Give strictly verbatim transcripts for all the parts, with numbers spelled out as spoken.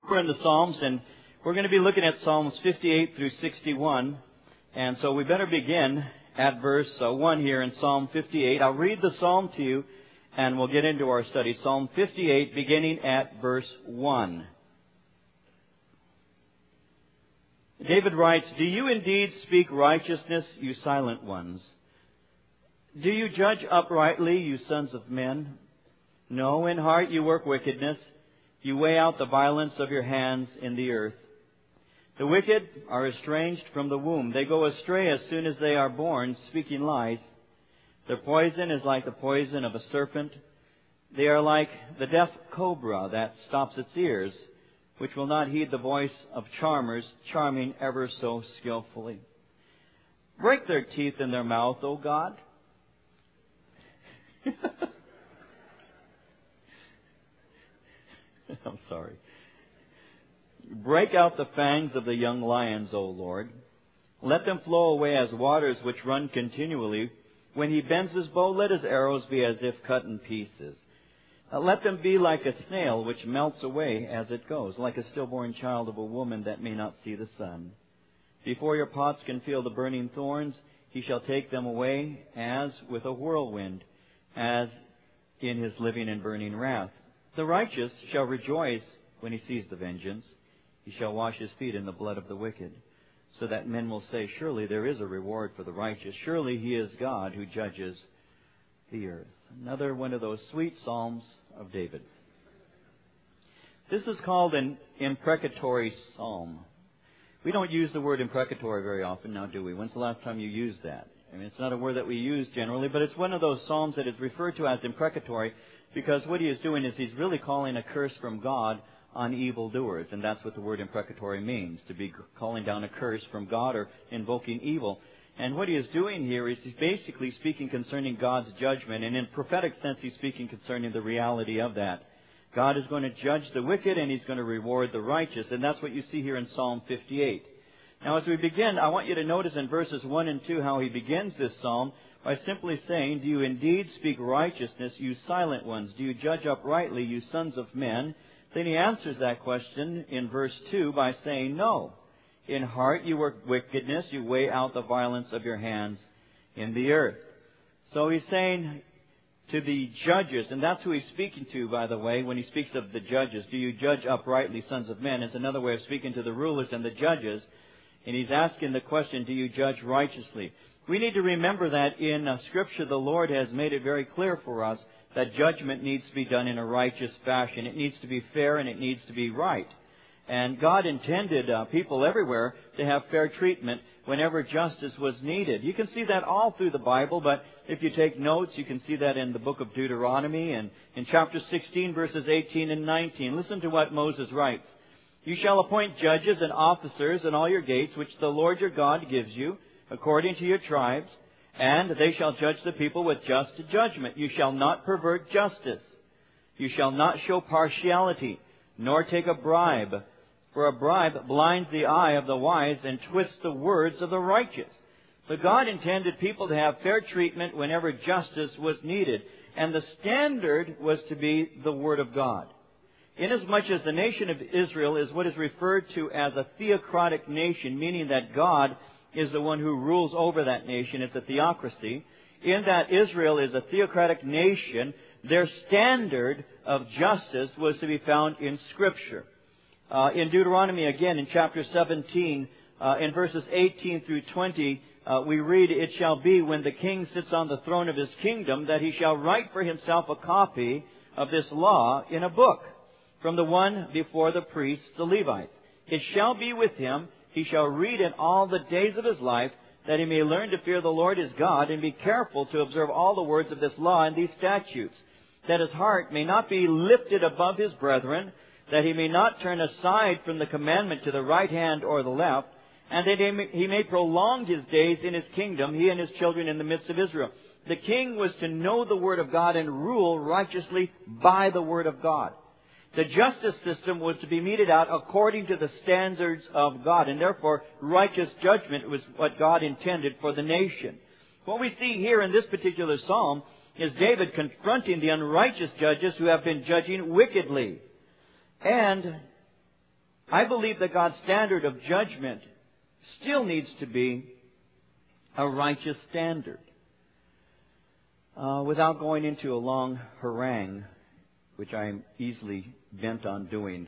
We're in the Psalms, and we're going to be looking at Psalms fifty-eight through sixty-one. And so we better begin at verse uh, one here in Psalm fifty-eight. I'll read the Psalm to you, and we'll get into our study. Psalm fifty-eight, beginning at verse one. David writes, "Do you indeed speak righteousness, you silent ones? Do you judge uprightly, you sons of men? No, in heart you work wickedness. You weigh out the violence of your hands in the earth. The wicked are estranged from the womb. They go astray as soon as they are born, speaking lies. Their poison is like the poison of a serpent. They are like the deaf cobra that stops its ears, which will not heed the voice of charmers, charming ever so skillfully. Break their teeth in their mouth, O God." I'm sorry. "Break out the fangs of the young lions, O Lord. Let them flow away as waters which run continually. When he bends his bow, let his arrows be as if cut in pieces. Uh, let them be like a snail which melts away as it goes, like a stillborn child of a woman that may not see the sun. Before your pots can feel the burning thorns, he shall take them away as with a whirlwind, as in his living and burning wrath. The righteous shall rejoice when he sees the vengeance. He shall wash his feet in the blood of the wicked, so that men will say, surely there is a reward for the righteous. Surely he is God who judges the earth." Another one of those sweet Psalms of David. This is called an imprecatory psalm. We don't use the word imprecatory very often now, do we? When's the last time you used that? I mean, it's not a word that we use generally, but it's one of those psalms that is referred to as imprecatory, because what he is doing is he's really calling a curse from God on evildoers. And that's what the word imprecatory means, to be calling down a curse from God or invoking evil. And what he is doing here is he's basically speaking concerning God's judgment. And in prophetic sense, he's speaking concerning the reality of that. God is going to judge the wicked and he's going to reward the righteous. And that's what you see here in Psalm fifty-eight. Now, as we begin, I want you to notice in verses one and two how he begins this psalm by simply saying, "Do you indeed speak righteousness, you silent ones? Do you judge uprightly, you sons of men?" Then he answers that question in verse two by saying, "No. In heart you work wickedness, you weigh out the violence of your hands in the earth." So he's saying to the judges, and that's who he's speaking to, by the way, when he speaks of the judges. "Do you judge uprightly, sons of men?" It's another way of speaking to the rulers and the judges. And he's asking the question, do you judge righteously? We need to remember that in uh, Scripture, the Lord has made it very clear for us that judgment needs to be done in a righteous fashion. It needs to be fair and it needs to be right. And God intended uh, people everywhere to have fair treatment whenever justice was needed. You can see that all through the Bible, but if you take notes, you can see that in the book of Deuteronomy and in chapter sixteen, verses eighteen and nineteen. Listen to what Moses writes. "You shall appoint judges and officers in all your gates, which the Lord your God gives you, according to your tribes, and they shall judge the people with just judgment. You shall not pervert justice. You shall not show partiality, nor take a bribe. For a bribe blinds the eye of the wise and twists the words of the righteous." So God intended people to have fair treatment whenever justice was needed. And the standard was to be the Word of God. Inasmuch as the nation of Israel is what is referred to as a theocratic nation, meaning that God is the one who rules over that nation. It's a theocracy. In that Israel is a theocratic nation, their standard of justice was to be found in Scripture. Uh, in Deuteronomy, again, in chapter seventeen, uh, in verses eighteen through twenty, uh, we read, "It shall be when the king sits on the throne of his kingdom that he shall write for himself a copy of this law in a book, from the one before the priests, the Levites. It shall be with him, he shall read it all the days of his life, that he may learn to fear the Lord his God, and be careful to observe all the words of this law and these statutes, that his heart may not be lifted above his brethren, that he may not turn aside from the commandment to the right hand or the left, and that he may, he may prolong his days in his kingdom, he and his children in the midst of Israel." The king was to know the Word of God and rule righteously by the Word of God. The justice system was to be meted out according to the standards of God, and therefore righteous judgment was what God intended for the nation. What we see here in this particular psalm is David confronting the unrighteous judges who have been judging wickedly. And I believe that God's standard of judgment still needs to be a righteous standard. Uh, without going into a long harangue, which I am easily bent on doing,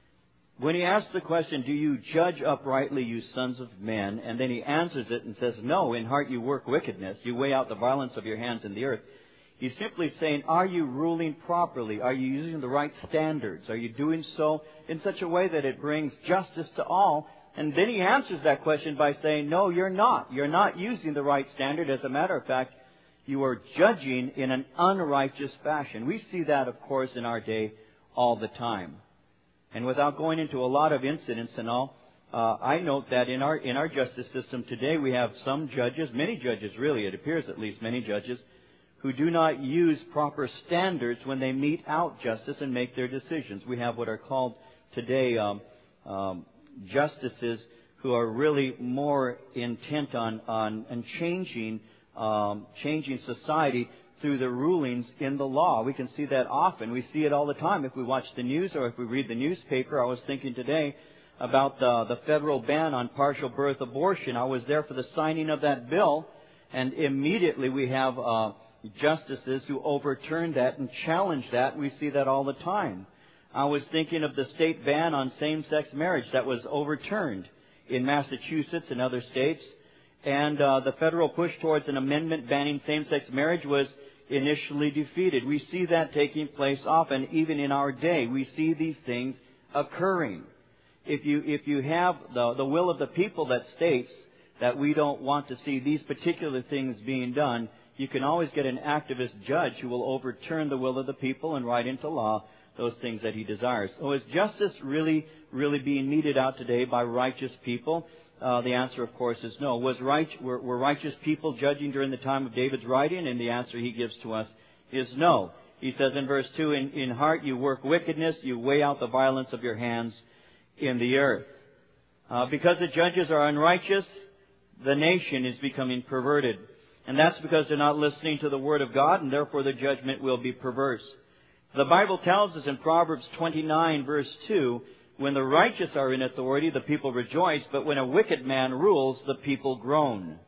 when he asks the question, do you judge uprightly, you sons of men? And then he answers it and says, no, in heart you work wickedness. You weigh out the violence of your hands in the earth. He's simply saying, are you ruling properly? Are you using the right standards? Are you doing so in such a way that it brings justice to all? And then he answers that question by saying, no, you're not. You're not using the right standard. As a matter of fact, you are judging in an unrighteous fashion. We see that, of course, in our day all the time. And without going into a lot of incidents and all, uh, I note that in our in our justice system today, we have some judges, many judges really, it appears at least many judges, who do not use proper standards when they mete out justice and make their decisions. We have what are called today um, um, justices who are really more intent on on, on changing um, changing society through the rulings in the law. We can see that often. We see it all the time if we watch the news or if we read the newspaper. I was thinking today about the, the federal ban on partial birth abortion. I was there for the signing of that bill, and immediately we have uh, justices who overturned that and challenged that. We see that all the time. I was thinking of the state ban on same-sex marriage that was overturned in Massachusetts and other states. And uh, the federal push towards an amendment banning same-sex marriage was initially defeated. We see that taking place often, even in our day. We see these things occurring. If you if you have the the will of the people that states that we don't want to see these particular things being done, you can always get an activist judge who will overturn the will of the people and write into law those things that he desires. So is justice really really being meted out today by righteous people? Uh, the answer, of course, is no. Was right, were, were righteous people judging during the time of David's writing? And the answer he gives to us is no. He says in verse two, in, in heart you work wickedness, you weigh out the violence of your hands in the earth. Uh, because the judges are unrighteous, the nation is becoming perverted. And that's because they're not listening to the Word of God, and therefore the judgment will be perverse. The Bible tells us in Proverbs twenty-nine, verse two, when the righteous are in authority, the people rejoice, but when a wicked man rules, the people groan.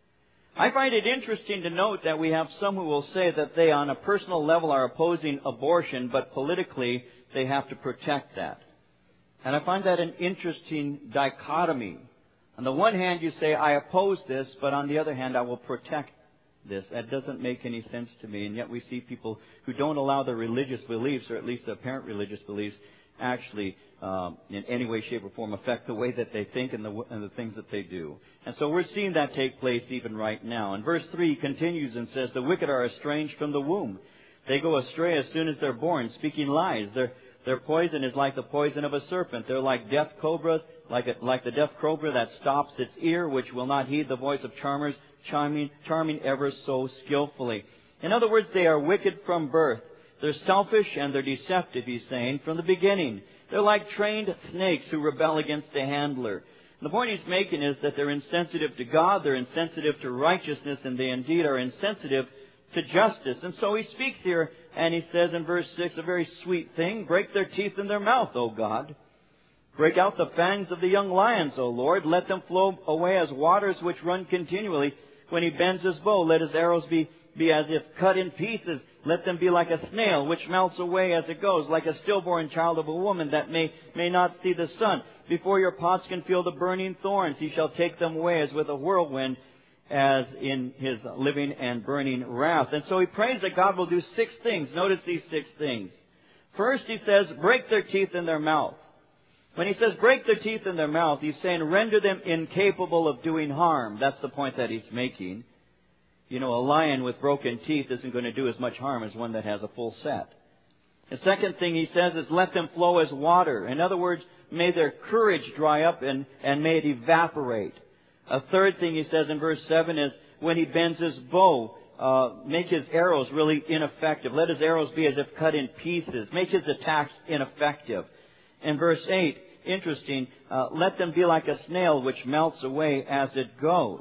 I find it interesting to note that we have some who will say that they, on a personal level, are opposing abortion, but politically, they have to protect that. And I find that an interesting dichotomy. On the one hand, you say, I oppose this, but on the other hand, I will protect this. That doesn't make any sense to me, and yet we see people who don't allow their religious beliefs, or at least their apparent religious beliefs, actually um, in any way, shape, or form affect the way that they think and the, and the things that they do. And so we're seeing that take place even right now. And verse three continues and says, the wicked are estranged from the womb. They go astray as soon as they're born, speaking lies. Their, their poison is like the poison of a serpent. They're like deaf cobras, like, a, like the deaf cobra that stops its ear, which will not heed the voice of charmers, charming, charming ever so skillfully. In other words, they are wicked from birth. They're selfish and they're deceptive, he's saying, from the beginning. They're like trained snakes who rebel against the handler. And the point he's making is that they're insensitive to God, they're insensitive to righteousness, and they indeed are insensitive to justice. And so he speaks here, and he says in verse six, a very sweet thing, break their teeth in their mouth, O God. Break out the fangs of the young lions, O Lord. Let them flow away as waters which run continually. When he bends his bow, let his arrows be, be as if cut in pieces. Let them be like a snail, which melts away as it goes, like a stillborn child of a woman that may, may not see the sun. Before your pots can feel the burning thorns, he shall take them away as with a whirlwind, as in his living and burning wrath. And so he prays that God will do six things. Notice these six things. First, he says, break their teeth in their mouth. When he says break their teeth in their mouth, he's saying render them incapable of doing harm. That's the point that he's making. You know, a lion with broken teeth isn't going to do as much harm as one that has a full set. The second thing he says is let them flow as water. In other words, may their courage dry up and, and may it evaporate. A third thing he says in verse seven is when he bends his bow, uh, make his arrows really ineffective. Let his arrows be as if cut in pieces. Make his attacks ineffective. In verse eight, interesting, uh, let them be like a snail which melts away as it goes.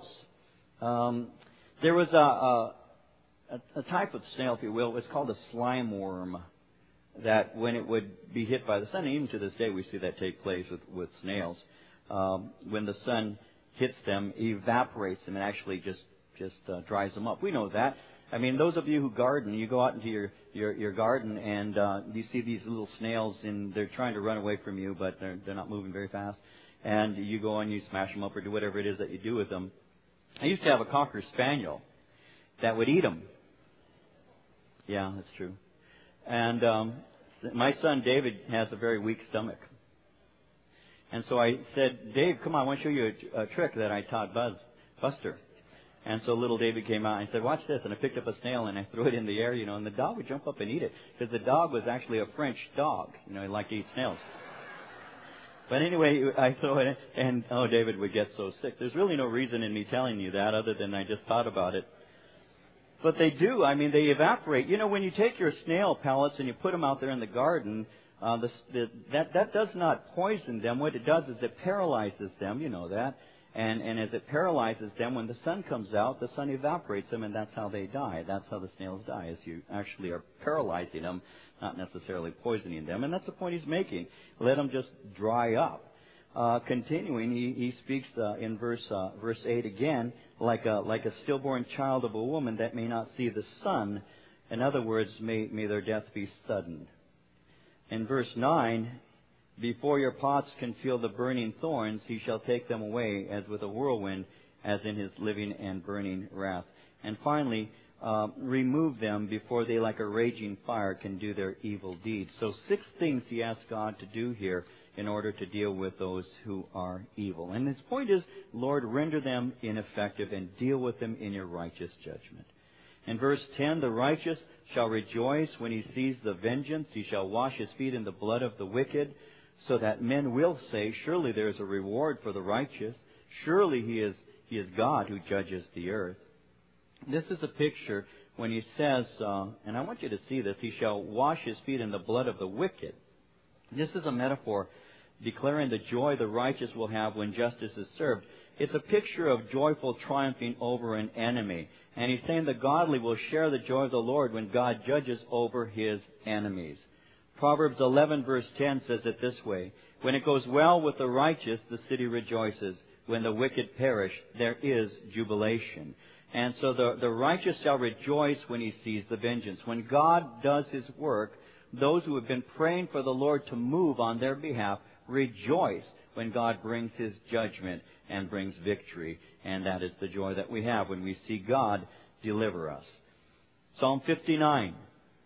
Um, there was a, a, a type of snail, if you will, it was called a slime worm. that when it would be hit by the sun, and even to this day we see that take place with, with snails, um, when the sun hits them, evaporates them, and actually just, just uh, dries them up. We know that. I mean, those of you who garden, you go out into your, your, your garden and uh, you see these little snails, and they're trying to run away from you, but they're, they're not moving very fast. And you go and you smash them up or do whatever it is that you do with them. I used to have a Cocker Spaniel that would eat them. Yeah, that's true. And um, my son David has a very weak stomach. And so I said, Dave, come on, I want to show you a, a trick that I taught Buzz, Buster. And so little David came out and I said, watch this. And I picked up a snail and I threw it in the air, you know, and the dog would jump up and eat it. Because the dog was actually a French dog. You know, he liked to eat snails. But anyway, I throw it, and oh, David would get so sick. There's really no reason in me telling you that other than I just thought about it. But they do. I mean, they evaporate. You know, when you take your snail pellets and you put them out there in the garden, uh, the, the, that that does not poison them. What it does is it paralyzes them. You know that. And and as it paralyzes them, when the sun comes out, the sun evaporates them, and that's how they die. That's how the snails die, is you actually are paralyzing them, not necessarily poisoning them. And that's the point he's making. Let them just dry up. Uh, continuing, he, he speaks uh, in verse uh, verse eight again, like a like a stillborn child of a woman that may not see the sun. In other words, may may their death be sudden. In verse nine, before your pots can feel the burning thorns, he shall take them away as with a whirlwind, as in his living and burning wrath. And finally, uh, remove them before they, like a raging fire, can do their evil deeds. So six things he asks God to do here in order to deal with those who are evil. And his point is, Lord, render them ineffective and deal with them in your righteous judgment. In verse ten, the righteous shall rejoice when he sees the vengeance. He shall wash his feet in the blood of the wicked, so that men will say, surely there is a reward for the righteous. Surely he is, he is God who judges the earth. This is a picture when he says, uh, and I want you to see this, he shall wash his feet in the blood of the wicked. This is a metaphor declaring the joy the righteous will have when justice is served. It's a picture of joyful triumphing over an enemy. And he's saying the godly will share the joy of the Lord when God judges over his enemies. Proverbs eleven verse ten says it this way, when it goes well with the righteous, the city rejoices. When the wicked perish, there is jubilation. And so the, the righteous shall rejoice when he sees the vengeance. When God does his work, those who have been praying for the Lord to move on their behalf rejoice when God brings his judgment and brings victory. And that is the joy that we have when we see God deliver us. Psalm fifty-nine.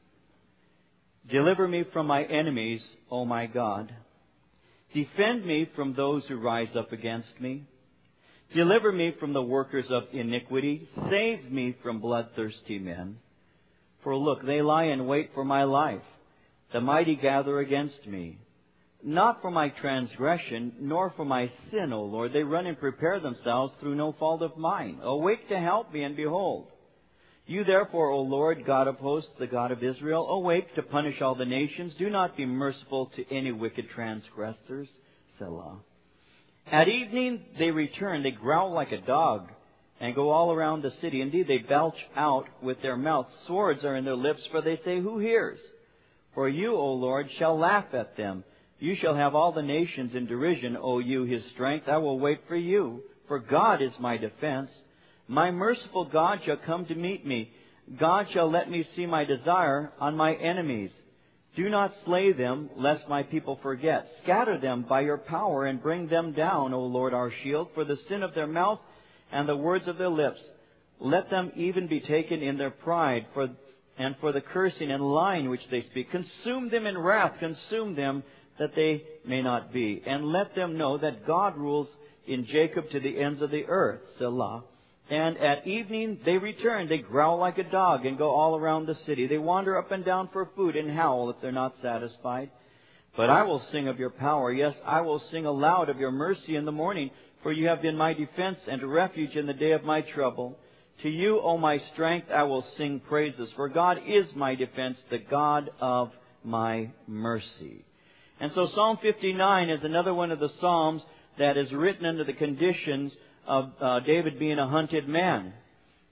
Deliver me from my enemies, O my God. Defend me from those who rise up against me. Deliver me from the workers of iniquity. Save me from bloodthirsty men. For look, they lie in wait for my life. The mighty gather against me. Not for my transgression, nor for my sin, O Lord. They run and prepare themselves through no fault of mine. Awake to help me, and behold. You therefore, O Lord, God of hosts, the God of Israel, awake to punish all the nations. Do not be merciful to any wicked transgressors. Selah. At evening they return. They growl like a dog and go all around the city. Indeed, they belch out with their mouths. Swords are in their lips, for they say, who hears? For you, O Lord, shall laugh at them. You shall have all the nations in derision, O you, his strength. I will wait for you, for God is my defense. My merciful God shall come to meet me. God shall let me see my desire on my enemies. Do not slay them, lest my people forget. Scatter them by your power and bring them down, O Lord our shield, for the sin of their mouth and the words of their lips. Let them even be taken in their pride, for and for the cursing and lying which they speak. Consume them in wrath, consume them, that they may not be. And let them know that God rules in Jacob to the ends of the earth. Selah. And at evening they return. They growl like a dog and go all around the city. They wander up and down for food and howl if they're not satisfied. But I will sing of your power. Yes, I will sing aloud of your mercy in the morning. For you have been my defense and refuge in the day of my trouble. To you, O my strength, I will sing praises. For God is my defense, the God of my mercy. And so Psalm fifty-nine is another one of the Psalms that is written under the conditions of uh, David being a hunted man.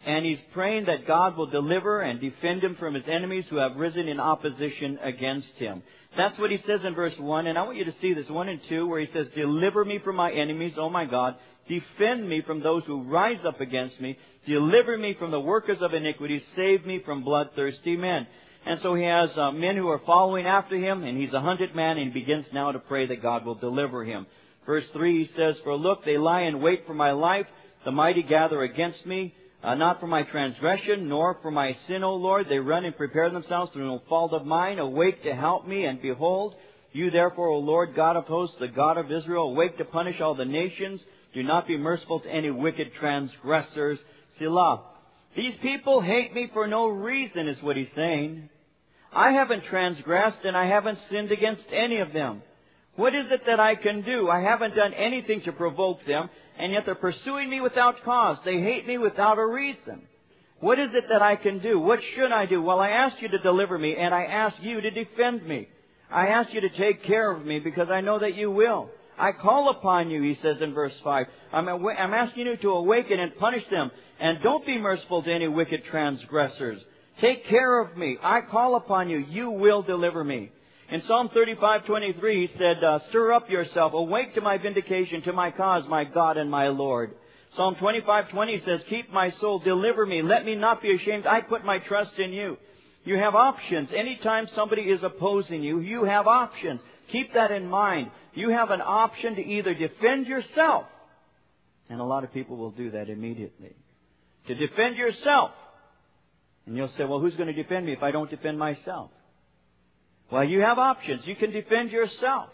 And he's praying that God will deliver and defend him from his enemies who have risen in opposition against him. That's what he says in verse one. And I want you to see this, one and two, where he says, deliver me from my enemies, O my God. Defend me from those who rise up against me. Deliver me from the workers of iniquity. Save me from bloodthirsty men. And so he has uh, men who are following after him, and he's a hunted man, and he begins now to pray that God will deliver him. Verse three, he says, for look, they lie in wait for my life. The mighty gather against me. Uh, not for my transgression, nor for my sin, O Lord. They run and prepare themselves through no fault of mine. Awake to help me, and behold, you therefore, O Lord, God of hosts, the God of Israel, awake to punish all the nations. Do not be merciful to any wicked transgressors. Selah. These people hate me for no reason, is what he's saying. I haven't transgressed, and I haven't sinned against any of them. What is it that I can do? I haven't done anything to provoke them, and yet they're pursuing me without cause. They hate me without a reason. What is it that I can do? What should I do? Well, I asked you to deliver me, and I ask you to defend me. I ask you to take care of me because I know that you will. I call upon you, he says in verse five. I'm, awa- I'm asking you to awaken and punish them, and don't be merciful to any wicked transgressors. Take care of me. I call upon you. You will deliver me. In Psalm thirty-five twenty-three, he said, uh, stir up yourself. Awake to my vindication, to my cause, my God and my Lord. Psalm twenty-five twenty says, keep my soul, deliver me. Let me not be ashamed. I put my trust in you. You have options. Anytime somebody is opposing you, you have options. Keep that in mind. You have an option to either defend yourself, and a lot of people will do that immediately. To defend yourself. And you'll say, well, who's going to defend me if I don't defend myself? Well, you have options. You can defend yourself.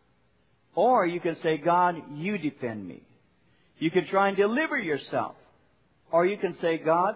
Or you can say, God, you defend me. You can try and deliver yourself. Or you can say, God,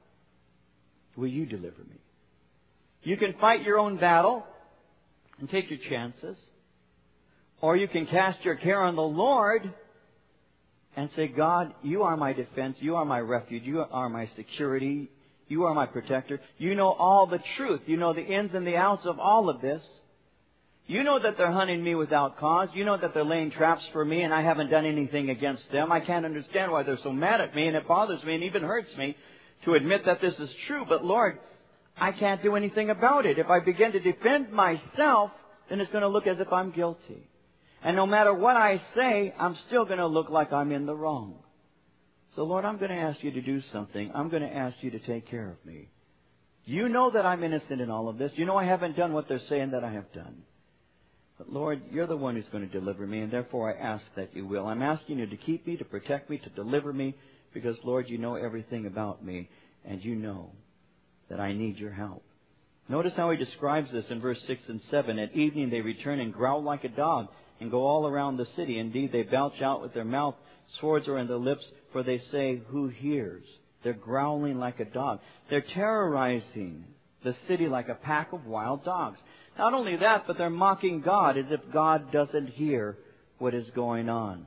will you deliver me? You can fight your own battle and take your chances. Or you can cast your care on the Lord and say, God, you are my defense. You are my refuge. You are my security. You are my protector. You know all the truth. You know the ins and the outs of all of this. You know that they're hunting me without cause. You know that they're laying traps for me and I haven't done anything against them. I can't understand why they're so mad at me, and it bothers me and even hurts me to admit that this is true. But Lord, I can't do anything about it. If I begin to defend myself, then it's going to look as if I'm guilty. And no matter what I say, I'm still going to look like I'm in the wrong. So, Lord, I'm going to ask you to do something. I'm going to ask you to take care of me. You know that I'm innocent in all of this. You know I haven't done what they're saying that I have done. But, Lord, you're the one who's going to deliver me, and therefore I ask that you will. I'm asking you to keep me, to protect me, to deliver me, because, Lord, you know everything about me, and you know that I need your help. Notice how he describes this in verse six and seven. At evening they return and growl like a dog and go all around the city. Indeed, they belch out with their mouth. Swords are in their lips, for they say, who hears? They're growling like a dog. They're terrorizing the city like a pack of wild dogs. Not only that, but they're mocking God as if God doesn't hear what is going on.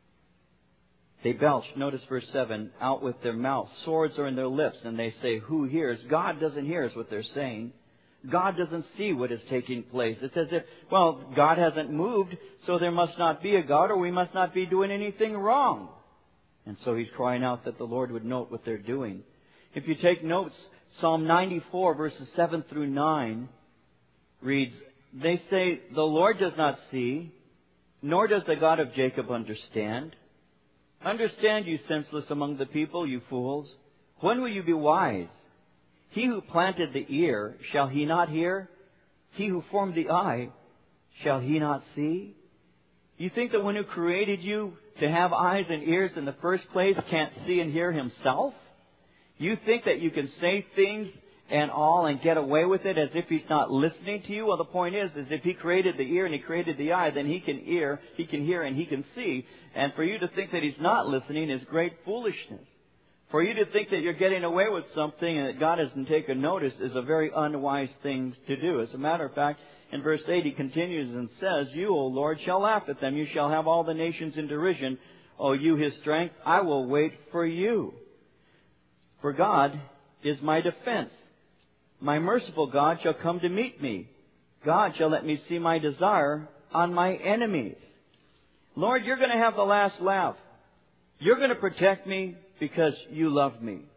They belch, notice verse seven, out with their mouth. Swords are in their lips, and they say, who hears? God doesn't hear is what they're saying. God doesn't see what is taking place. It's as if, well, God hasn't moved, so there must not be a God, or we must not be doing anything wrong. And so he's crying out that the Lord would note what they're doing. If you take notes, Psalm ninety-four, verses seven through nine, reads, they say, the Lord does not see, nor does the God of Jacob understand. Understand, you senseless among the people, you fools. When will you be wise? He who planted the ear, shall he not hear? He who formed the eye, shall he not see? You think that one who created you to have eyes and ears in the first place can't see and hear himself? You think that you can say things and all and get away with it as if he's not listening to you? Well, the point is, is if he created the ear and he created the eye, then he can hear, he can hear and he can see. And for you to think that he's not listening is great foolishness. For you to think that you're getting away with something and that God hasn't taken notice is a very unwise thing to do. As a matter of fact, in verse eight he continues and says, you, O Lord, shall laugh at them. You shall have all the nations in derision. O you, his strength, I will wait for you. For God is my defense. My merciful God shall come to meet me. God shall let me see my desire on my enemies. Lord, you're going to have the last laugh. You're going to protect me because you love me.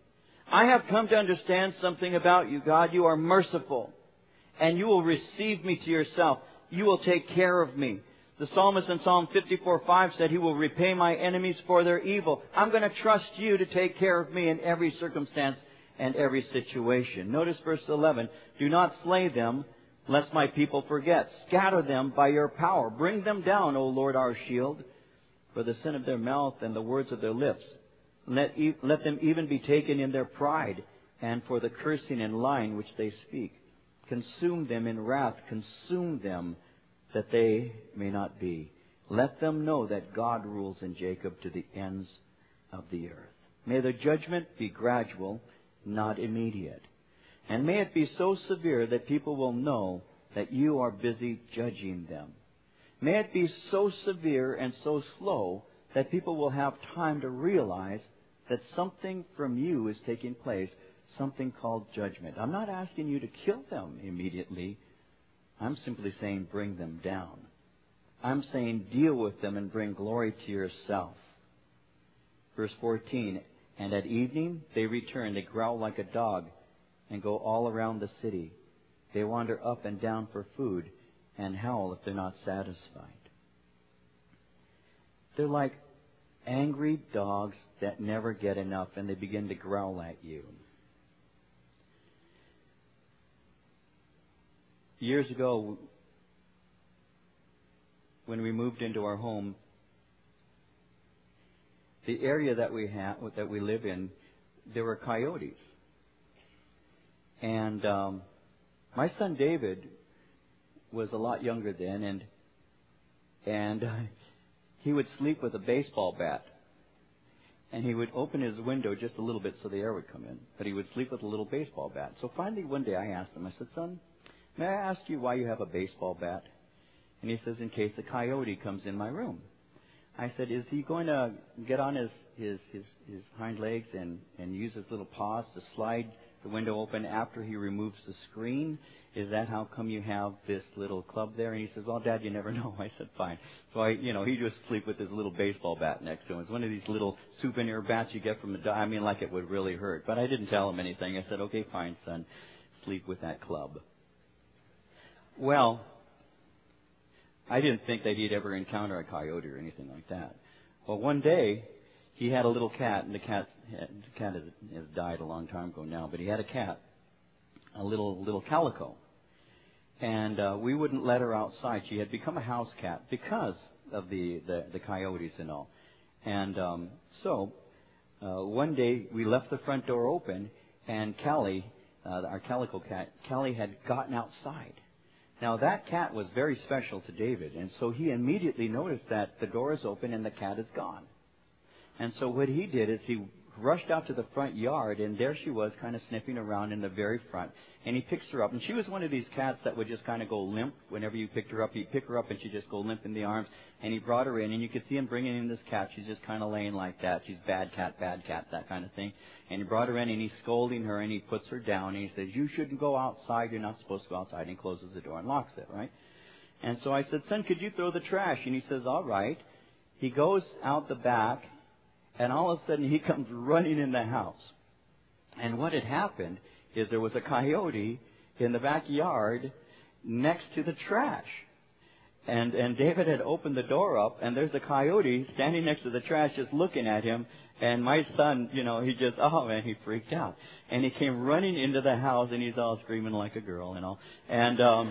I have come to understand something about you, God. You are merciful, and you will receive me to yourself. You will take care of me. The psalmist in Psalm fifty-four five said, He will repay my enemies for their evil. I'm going to trust you to take care of me in every circumstance and every situation. Notice verse eleven. Do not slay them, lest my people forget. Scatter them by your power. Bring them down, O Lord our shield, for the sin of their mouth and the words of their lips. Let, e- let them even be taken in their pride, and for the cursing and lying which they speak. Consume them in wrath. Consume them, that they may not be. Let them know that God rules in Jacob to the ends of the earth. May the judgment be gradual, not immediate. And may it be so severe that people will know that you are busy judging them. May it be so severe and so slow that people will have time to realize that something from you is taking place, something called judgment. I'm not asking you to kill them immediately. I'm simply saying bring them down. I'm saying deal with them and bring glory to yourself. Verse fourteen, and at evening they return, they growl like a dog and go all around the city. They wander up and down for food and howl if they're not satisfied. They're like angry dogs that never get enough, and they begin to growl at you. Years ago, when we moved into our home, the area that we have, that we live in, there were coyotes. And um, my son David was a lot younger then, and and uh, he would sleep with a baseball bat. And he would open his window just a little bit so the air would come in. But he would sleep with a little baseball bat. So finally one day I asked him, I said, son, may I ask you why you have a baseball bat? And he says, in case a coyote comes in my room. I said, is he going to get on his, his, his, his hind legs and, and use his little paws to slide the window open after he removes the screen? Is that how come you have this little club there? And he says, well, Dad, you never know. I said, fine. So I, you know, he just sleep with his little baseball bat next to him. It's one of these little souvenir bats you get from the, I mean, like it would really hurt. But I didn't tell him anything. I said, okay, fine, son, sleep with that club. Well, I didn't think that he'd ever encounter a coyote or anything like that. Well, one day, he had a little cat, and the cat, the cat has, has died a long time ago now, but he had a cat, a little little calico. And uh, we wouldn't let her outside. She had become a house cat because of the, the, the coyotes and all. And um, so, uh, one day, we left the front door open, and Callie, uh, our calico cat, Callie had gotten outside. Now, that cat was very special to David, and so he immediately noticed that the door is open and the cat is gone. And so what he did is he rushed out to the front yard, and there she was kind of sniffing around in the very front. And he picks her up, and she was one of these cats that would just kind of go limp whenever you picked her up. He'd pick her up, and she'd just go limp in the arms. And he brought her in, and you could see him bringing in this cat. She's just kind of laying like that. She's bad cat, bad cat, that kind of thing. And he brought her in, and he's scolding her, and he puts her down, and he says, you shouldn't go outside. You're not supposed to go outside. And he closes the door and locks it, right? And so I said, son, could you throw the trash? And he says, all right. He goes out the back, and all of a sudden he comes running in the house. And what had happened is there was a coyote in the backyard next to the trash. And and David had opened the door up, and there's a coyote standing next to the trash just looking at him. And my son, you know, he just, oh man, he freaked out. And he came running into the house, and he's all screaming like a girl and all. And, um,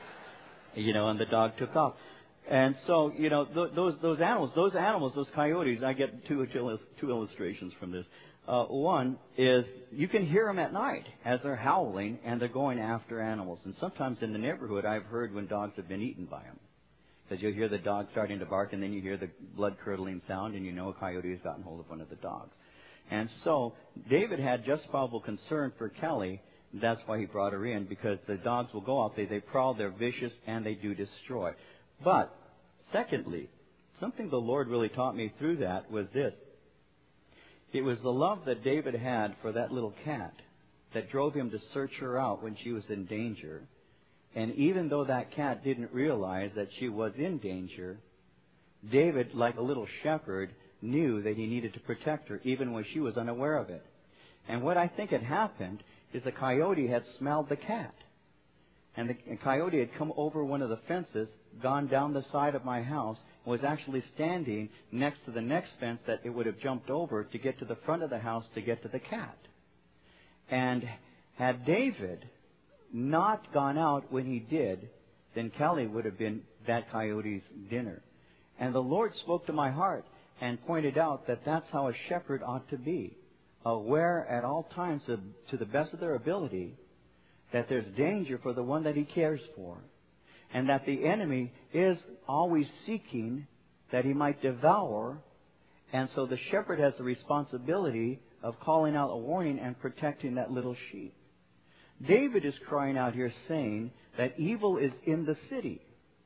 you know, and the dog took off. And so, you know, th- those those animals, those animals, those coyotes, I get two, two illustrations from this. Uh, one is you can hear them at night as they're howling, and they're going after animals. And sometimes in the neighborhood, I've heard when dogs have been eaten by them. Because you'll hear the dog starting to bark, and then you hear the blood-curdling sound, and you know a coyote has gotten hold of one of the dogs. And so David had justifiable concern for Kelly. That's why he brought her in, because the dogs will go out, they, they prowl, they're vicious, and they do destroy. But, secondly, something the Lord really taught me through that was this. It was the love that David had for that little cat that drove him to search her out when she was in danger. And even though that cat didn't realize that she was in danger, David, like a little shepherd, knew that he needed to protect her even when she was unaware of it. And what I think had happened is the coyote had smelled the cat. And the and coyote had come over one of the fences, gone down the side of my house, and was actually standing next to the next fence that it would have jumped over to get to the front of the house to get to the cat. And had David not gone out when he did, then Kelly would have been that coyote's dinner. And the Lord spoke to my heart and pointed out that that's how a shepherd ought to be, aware at all times, of, to the best of their ability, that there's danger for the one that he cares for, and that the enemy is always seeking that he might devour, and so the shepherd has the responsibility of calling out a warning and protecting that little sheep. David is crying out here saying that evil is in the city.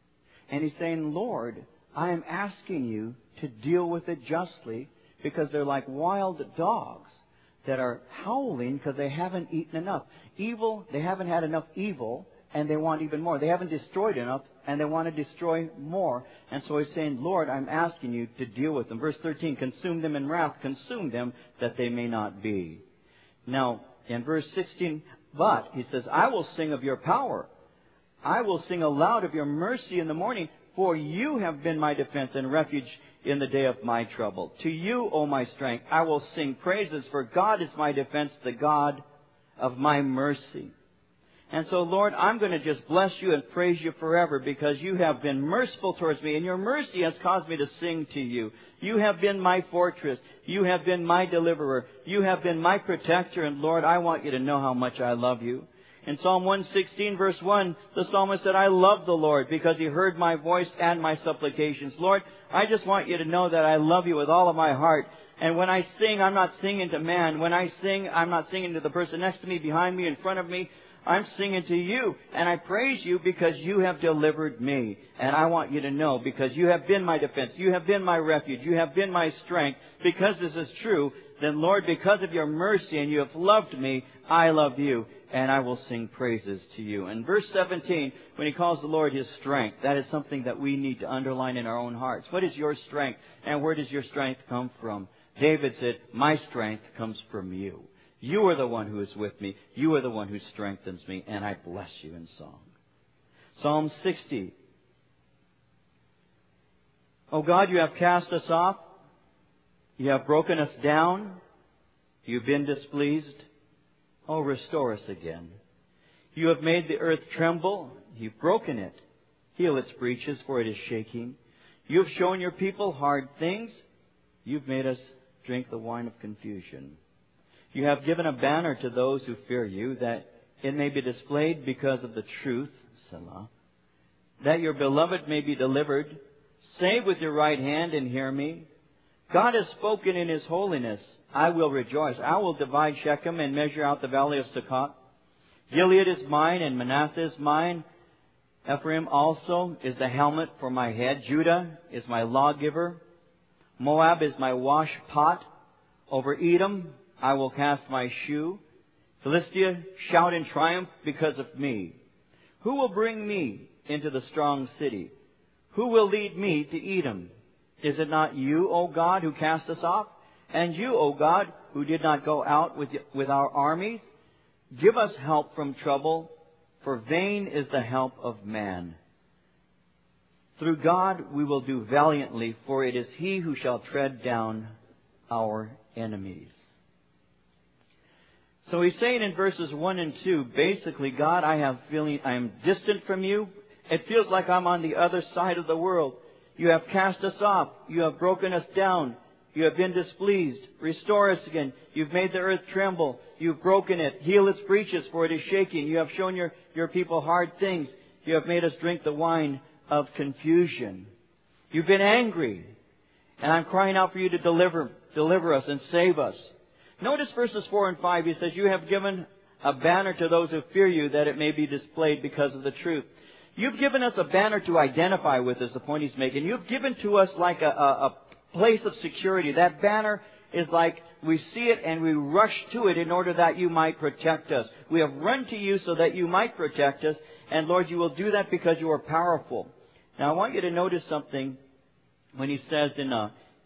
And he's saying, Lord, I am asking you to deal with it justly, because they're like wild dogs that are howling because they haven't eaten enough. Evil, they haven't had enough evil, and they want even more. They haven't destroyed enough, and they want to destroy more. And so he's saying, Lord, I'm asking you to deal with them. Verse thirteen, consume them in wrath, consume them that they may not be. Now, in verse sixteen, but, he says, I will sing of your power. I will sing aloud of your mercy in the morning, for you have been my defense and refuge in the day of my trouble. To you, O my strength, I will sing praises, for God is my defense, the God of my mercy. And so, Lord, I'm going to just bless you and praise you forever, because you have been merciful towards me, and your mercy has caused me to sing to you. You have been my fortress. You have been my deliverer. You have been my protector, and Lord, I want you to know how much I love you. In Psalm one sixteen, verse one, the psalmist said, I love the Lord because He heard my voice and my supplications. Lord, I just want you to know that I love you with all of my heart. And when I sing, I'm not singing to man. When I sing, I'm not singing to the person next to me, behind me, in front of me. I'm singing to you. And I praise you because you have delivered me. And I want you to know, because you have been my defense. You have been my refuge. You have been my strength. Because this is true, then Lord, because of your mercy and you have loved me, I love you, and I will sing praises to you. And verse seventeen, when he calls the Lord his strength, that is something that we need to underline in our own hearts. What is your strength, and where does your strength come from? David said, my strength comes from you. You are the one who is with me. You are the one who strengthens me, and I bless you in song. Psalm sixty. O God, you have cast us off. You have broken us down. You've been displeased. Oh, restore us again. You have made the earth tremble. You've broken it. Heal its breaches, for it is shaking. You have shown your people hard things. You've made us drink the wine of confusion. You have given a banner to those who fear you, that it may be displayed because of the truth, Selah, that your beloved may be delivered. Save with your right hand and hear me. God has spoken in His holiness. I will rejoice. I will divide Shechem and measure out the valley of Sukkot. Gilead is mine and Manasseh is mine. Ephraim also is the helmet for my head. Judah is my lawgiver. Moab is my wash pot. Over Edom I will cast my shoe. Philistia, shout in triumph because of me. Who will bring me into the strong city? Who will lead me to Edom? Is it not you, O God, who cast us off? And you, O God, who did not go out with, with our armies? Give us help from trouble, for vain is the help of man. Through God we will do valiantly, for it is He who shall tread down our enemies. So he's saying in verses one and two, basically, God, I have feeling I am distant from you. It feels like I'm on the other side of the world. You have cast us off. You have broken us down. You have been displeased. Restore us again. You've made the earth tremble. You've broken it. Heal its breaches, for it is shaking. You have shown your, your people hard things. You have made us drink the wine of confusion. You've been angry. And I'm crying out for you to deliver, deliver us and save us. Notice verses four and five. He says, you have given a banner to those who fear you, that it may be displayed because of the truth. You've given us a banner to identify with, is the point he's making. You've given to us like a, a, a place of security. That banner is like we see it and we rush to it in order that you might protect us. We have run to you so that you might protect us. And Lord, you will do that because you are powerful. Now I want you to notice something when he says in uh,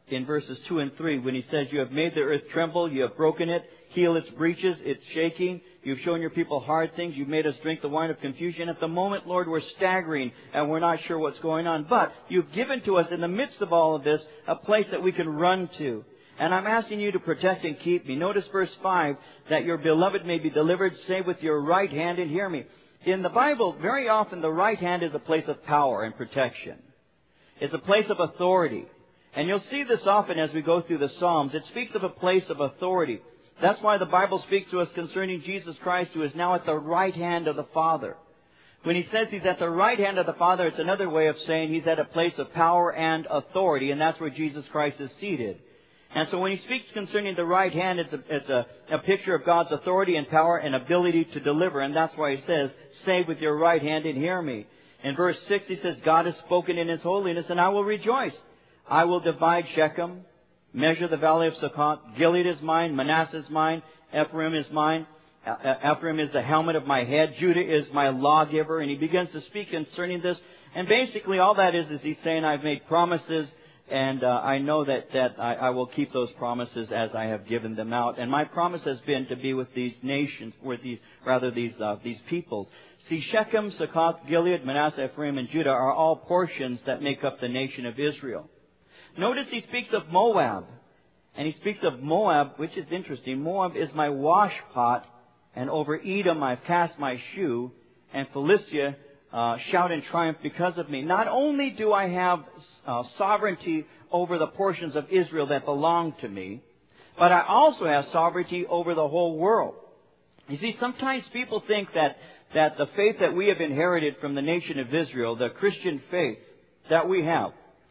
in verses two and three when he says, you have made the earth tremble, you have broken it, heal its breaches, it's shaking. You've shown your people hard things. You've made us drink the wine of confusion. At the moment, Lord, we're staggering and we're not sure what's going on. But you've given to us in the midst of all of this a place that we can run to. And I'm asking you to protect and keep me. Notice verse five, that your beloved may be delivered. Say with your right hand and hear me. In the Bible, very often the right hand is a place of power and protection. It's a place of authority. And you'll see this often as we go through the Psalms. It speaks of a place of authority. That's why the Bible speaks to us concerning Jesus Christ, who is now at the right hand of the Father. When he says he's at the right hand of the Father, it's another way of saying he's at a place of power and authority, and that's where Jesus Christ is seated. And so when he speaks concerning the right hand, it's a, it's a, a picture of God's authority and power and ability to deliver, and that's why he says, say with your right hand and hear me. In verse six, he says, God has spoken in His holiness, and I will rejoice. I will divide Shechem, measure the valley of Succoth. Gilead is mine, Manasseh is mine, Ephraim is mine. Ephraim is the helmet of my head. Judah is my lawgiver. And he begins to speak concerning this. And basically all that is, is he's saying, I've made promises, and uh, I know that, that I, I will keep those promises as I have given them out. And my promise has been to be with these nations, with these, rather these, uh, these peoples. See, Shechem, Succoth, Gilead, Manasseh, Ephraim, and Judah are all portions that make up the nation of Israel. Notice he speaks of Moab. And he speaks of Moab, which is interesting. Moab is my wash pot, and over Edom I've cast my shoe, and Philistia uh, shout in triumph because of me. Not only do I have uh, sovereignty over the portions of Israel that belong to me, but I also have sovereignty over the whole world. You see, sometimes people think that, that the faith that we have inherited from the nation of Israel, the Christian faith that we have,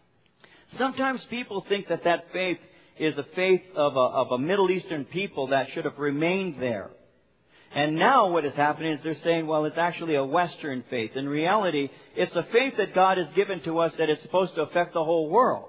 sometimes people think that that faith is a faith of a, of a Middle Eastern people that should have remained there. And now what is happening is they're saying, well, it's actually a Western faith. In reality, it's a faith that God has given to us that is supposed to affect the whole world.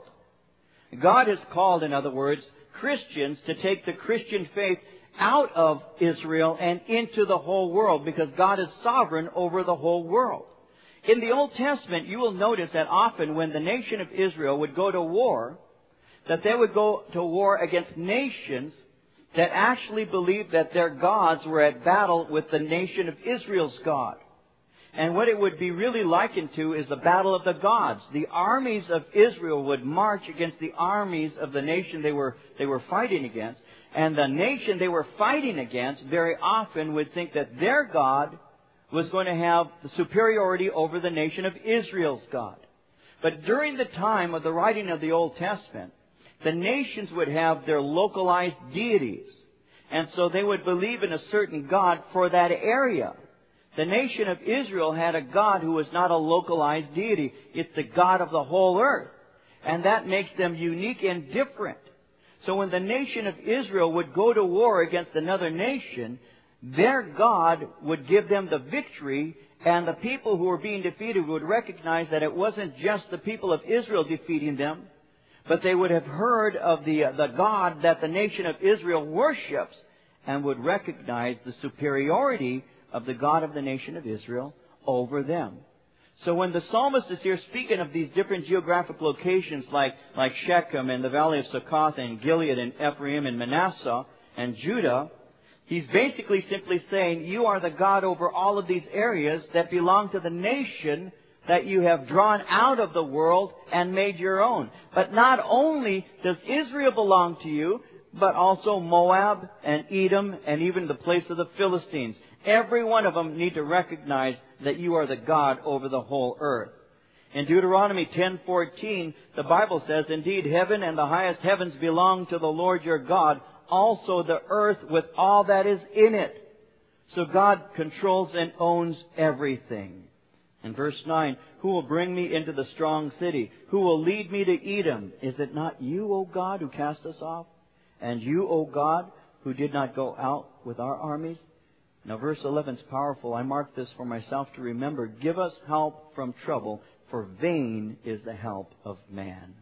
God has called, in other words, Christians to take the Christian faith out of Israel and into the whole world, because God is sovereign over the whole world. In the Old Testament, you will notice that often when the nation of Israel would go to war, that they would go to war against nations that actually believed that their gods were at battle with the nation of Israel's God. And what it would be really likened to is the battle of the gods. The armies of Israel would march against the armies of the nation they were, they were fighting against. And the nation they were fighting against very often would think that their God was going to have the superiority over the nation of Israel's God. But during the time of the writing of the Old Testament, the nations would have their localized deities. And so they would believe in a certain God for that area. The nation of Israel had a God who was not a localized deity. It's the God of the whole earth. And that makes them unique and different. So when the nation of Israel would go to war against another nation, their God would give them the victory, and the people who were being defeated would recognize that it wasn't just the people of Israel defeating them, but they would have heard of the, uh, the God that the nation of Israel worships, and would recognize the superiority of the God of the nation of Israel over them. So when the psalmist is here speaking of these different geographic locations like, like Shechem and the valley of Succoth and Gilead and Ephraim and Manasseh and Judah, he's basically simply saying, you are the God over all of these areas that belong to the nation that you have drawn out of the world and made your own. But not only does Israel belong to you, but also Moab and Edom and even the place of the Philistines. Every one of them need to recognize that you are the God over the whole earth. In Deuteronomy ten fourteen, the Bible says, indeed, heaven and the highest heavens belong to the Lord your God, also the earth with all that is in it. So God controls and owns everything. In verse nine, who will bring me into the strong city? Who will lead me to Edom? Is it not you, O God, who cast us off? And you, O God, who did not go out with our armies? Now verse eleven is powerful. I mark this for myself to remember. Give us help from trouble, for vain is the help of man.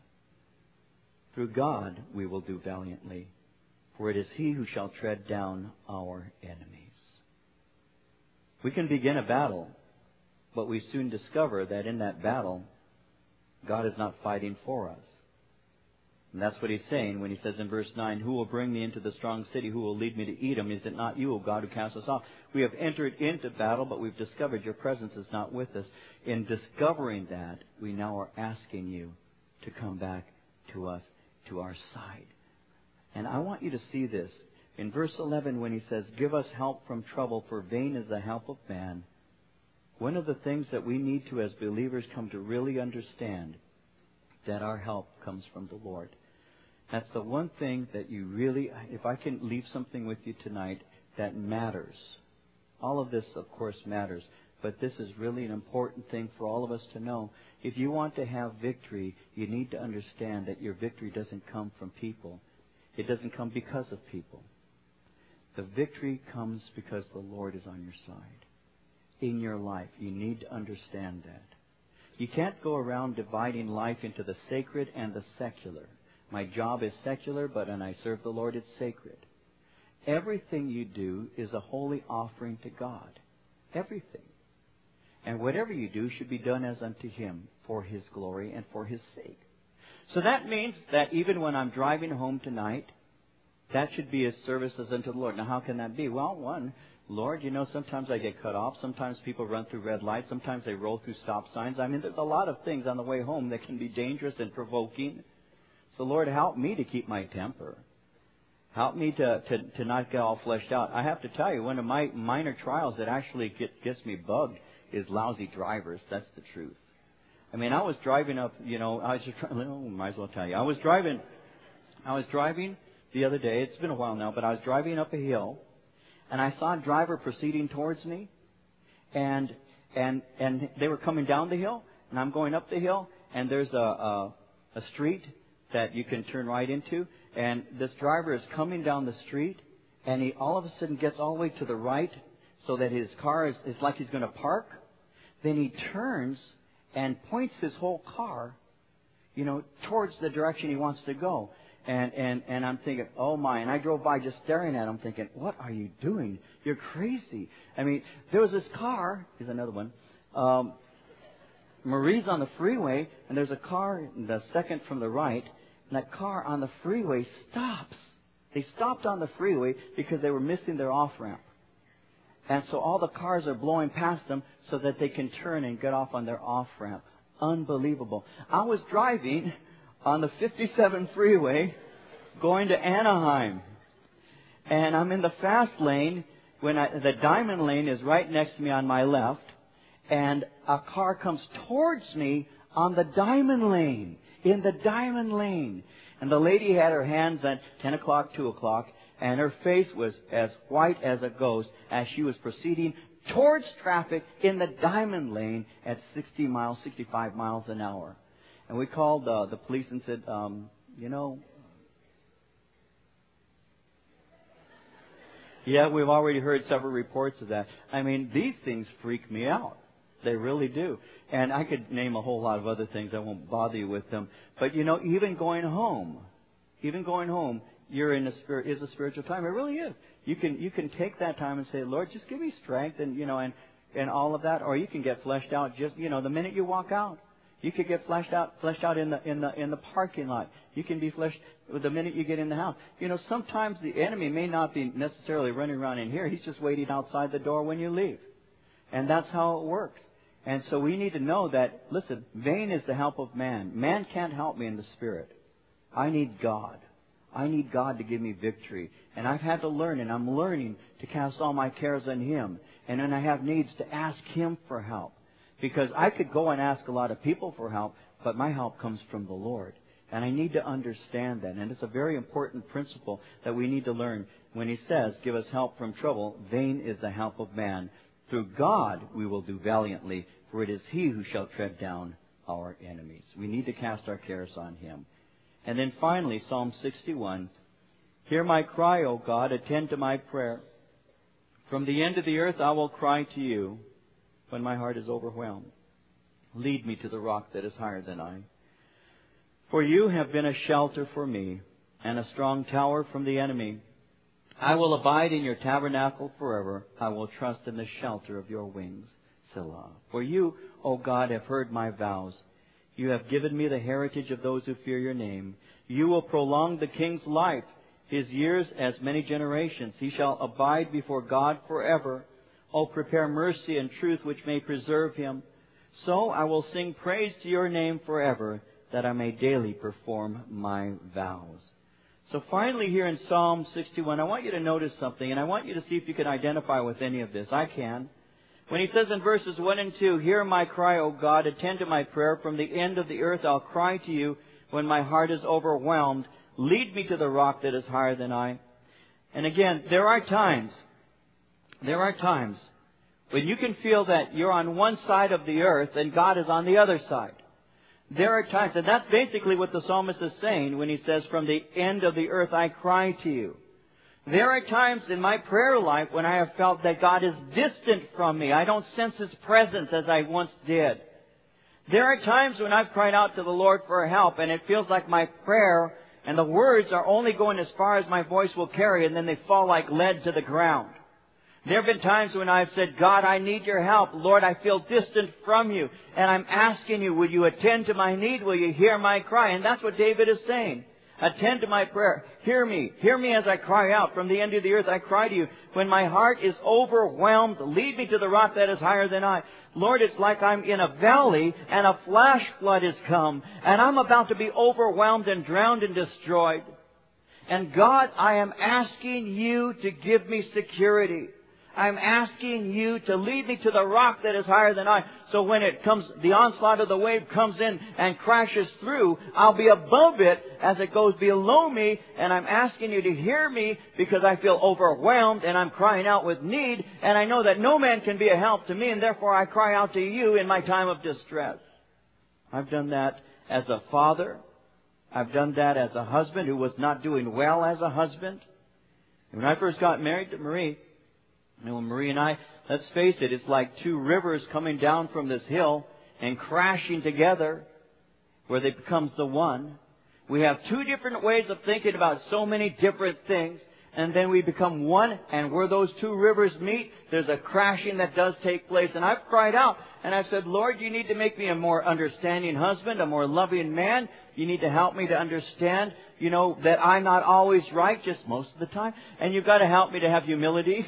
Through God we will do valiantly, for it is He who shall tread down our enemies. We can begin a battle, but we soon discover that in that battle, God is not fighting for us. And that's what he's saying when he says in verse nine, who will bring me into the strong city? Who will lead me to Edom? Is it not you, O God, who cast us off? We have entered into battle, but we've discovered your presence is not with us. In discovering that, we now are asking you to come back to us, to our side. And I want you to see this. In verse eleven, when he says, give us help from trouble, for vain is the help of man. One of the things that we need to, as believers, come to really understand, that our help comes from the Lord. That's the one thing that you really, if I can leave something with you tonight, that matters. All of this, of course, matters. But this is really an important thing for all of us to know. If you want to have victory, you need to understand that your victory doesn't come from people. It doesn't come because of people. The victory comes because the Lord is on your side. In your life, you need to understand that. You can't go around dividing life into the sacred and the secular. My job is secular, but when I serve the Lord, it's sacred. Everything you do is a holy offering to God. Everything. And whatever you do should be done as unto Him, for His glory and for His sake. So that means that even when I'm driving home tonight, that should be a service as unto the Lord. Now, how can that be? Well, one, Lord, you know, sometimes I get cut off. Sometimes people run through red lights. Sometimes they roll through stop signs. I mean, there's a lot of things on the way home that can be dangerous and provoking. So, Lord, help me to keep my temper. Help me to, to, to not get all fleshed out. I have to tell you, one of my minor trials that actually get, gets me bugged is lousy drivers. That's the truth. I mean, I was driving up, you know, I was just, oh, might as well tell you. I was driving, I was driving the other day. It's been a while now, but I was driving up a hill, and I saw a driver proceeding towards me, and and and they were coming down the hill, and I'm going up the hill, and there's a a, a street that you can turn right into, and this driver is coming down the street, and he all of a sudden gets all the way to the right, so that his car is, is like he's going to park. Then he turns and points his whole car, you know, towards the direction he wants to go. And, and, and I'm thinking, oh my, and I drove by just staring at him thinking, what are you doing? You're crazy. I mean, there was this car, here's another one, um, Marie's on the freeway, and there's a car, the second from the right, and that car on the freeway stops. They stopped on the freeway because they were missing their off-ramp. And so all the cars are blowing past them so that they can turn and get off on their off-ramp. Unbelievable. I was driving on the fifty-seven freeway going to Anaheim. And I'm in the fast lane when I, the diamond lane is right next to me on my left. And a car comes towards me on the diamond lane, in the diamond lane. And the lady had her hands at ten o'clock, two o'clock, and her face was as white as a ghost as she was proceeding towards traffic in the diamond lane at sixty miles, sixty-five miles an hour. And we called uh, the police and said, um, you know, yeah, we've already heard several reports of that. I mean, these things freak me out. They really do. And I could name a whole lot of other things. I won't bother you with them. But, you know, even going home, even going home, you're in a spirit, is a spiritual time. It really is. You can, you can take that time and say, Lord, just give me strength and, you know, and, and all of that. Or you can get fleshed out just, you know, the minute you walk out. You could get fleshed out, fleshed out in the, in the, in the parking lot. You can be fleshed the minute you get in the house. You know, sometimes the enemy may not be necessarily running around in here. He's just waiting outside the door when you leave. And that's how it works. And so we need to know that, listen, vain is the help of man. Man can't help me in the Spirit. I need God. I need God to give me victory. And I've had to learn, and I'm learning to cast all my cares on Him. And when I have needs, to ask Him for help. Because I could go and ask a lot of people for help, but my help comes from the Lord. And I need to understand that. And it's a very important principle that we need to learn. When He says, give us help from trouble, vain is the help of man. Through God we will do valiantly, for it is He who shall tread down our enemies. We need to cast our cares on Him. And then finally, Psalm sixty-one. Hear my cry, O God, attend to my prayer. From the end of the earth I will cry to you when my heart is overwhelmed. Lead me to the rock that is higher than I. For you have been a shelter for me, and a strong tower from the enemy. I will abide in your tabernacle forever. I will trust in the shelter of your wings. Selah. For you, O God, have heard my vows. You have given me the heritage of those who fear your name. You will prolong the king's life, his years as many generations. He shall abide before God forever. Oh, prepare mercy and truth which may preserve him. So I will sing praise to your name forever, that I may daily perform my vows. So finally here in Psalm sixty-one, I want you to notice something, and I want you to see if you can identify with any of this. I can. When he says in verses one and two, hear my cry, O God, attend to my prayer. From the end of the earth I'll cry to you when my heart is overwhelmed. Lead me to the rock that is higher than I. And again, there are times, there are times when you can feel that you're on one side of the earth and God is on the other side. There are times, and that's basically what the psalmist is saying when he says, from the end of the earth I cry to you. There are times in my prayer life when I have felt that God is distant from me. I don't sense His presence as I once did. There are times when I've cried out to the Lord for help, and it feels like my prayer and the words are only going as far as my voice will carry, and then they fall like lead to the ground. There have been times when I've said, God, I need your help. Lord, I feel distant from you. And I'm asking you, will you attend to my need? Will you hear my cry? And that's what David is saying. Attend to my prayer. Hear me. Hear me as I cry out. From the end of the earth I cry to you. When my heart is overwhelmed, lead me to the rock that is higher than I. Lord, it's like I'm in a valley and a flash flood has come. And I'm about to be overwhelmed and drowned and destroyed. And God, I am asking you to give me security. I'm asking you to lead me to the rock that is higher than I. So when it comes, the onslaught of the wave comes in and crashes through, I'll be above it as it goes below me. And I'm asking you to hear me because I feel overwhelmed and I'm crying out with need. And I know that no man can be a help to me, and therefore I cry out to you in my time of distress. I've done that as a father. I've done that as a husband who was not doing well as a husband. When I first got married to Marie, And when Marie and I, let's face it, it's like two rivers coming down from this hill and crashing together where they becomes the one. We have two different ways of thinking about so many different things. And then we become one. And where those two rivers meet, there's a crashing that does take place. And I've cried out and I've said, Lord, you need to make me a more understanding husband, a more loving man. You need to help me to understand, you know, that I'm not always right, just most of the time. And you've got to help me to have humility.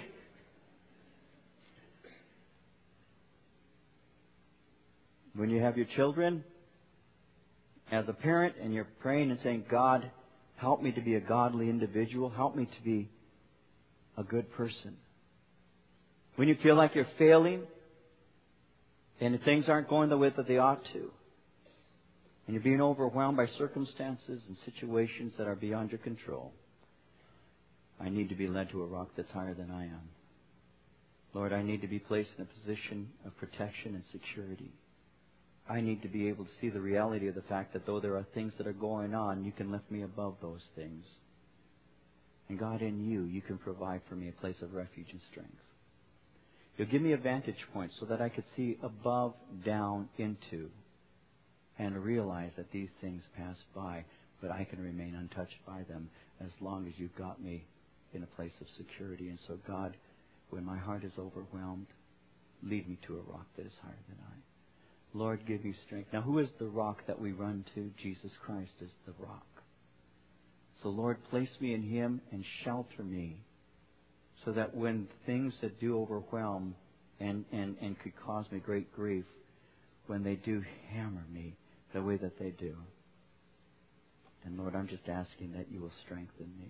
When you have your children, as a parent, and you're praying and saying, God, help me to be a godly individual. Help me to be a good person. When you feel like you're failing, and things aren't going the way that they ought to, and you're being overwhelmed by circumstances and situations that are beyond your control, I need to be led to a rock that's higher than I am. Lord, I need to be placed in a position of protection and security. I need to be able to see the reality of the fact that though there are things that are going on, you can lift me above those things. And God, in you, you can provide for me a place of refuge and strength. You'll give me a vantage point so that I could see above, down, into, and realize that these things pass by, but I can remain untouched by them as long as you've got me in a place of security. And so, God, when my heart is overwhelmed, lead me to a rock that is higher than I. Lord, give me strength. Now, who is the rock that we run to? Jesus Christ is the rock. So, Lord, place me in Him and shelter me so that when things that do overwhelm and, and, and could cause me great grief, when they do hammer me the way that they do, then, Lord, I'm just asking that you will strengthen me.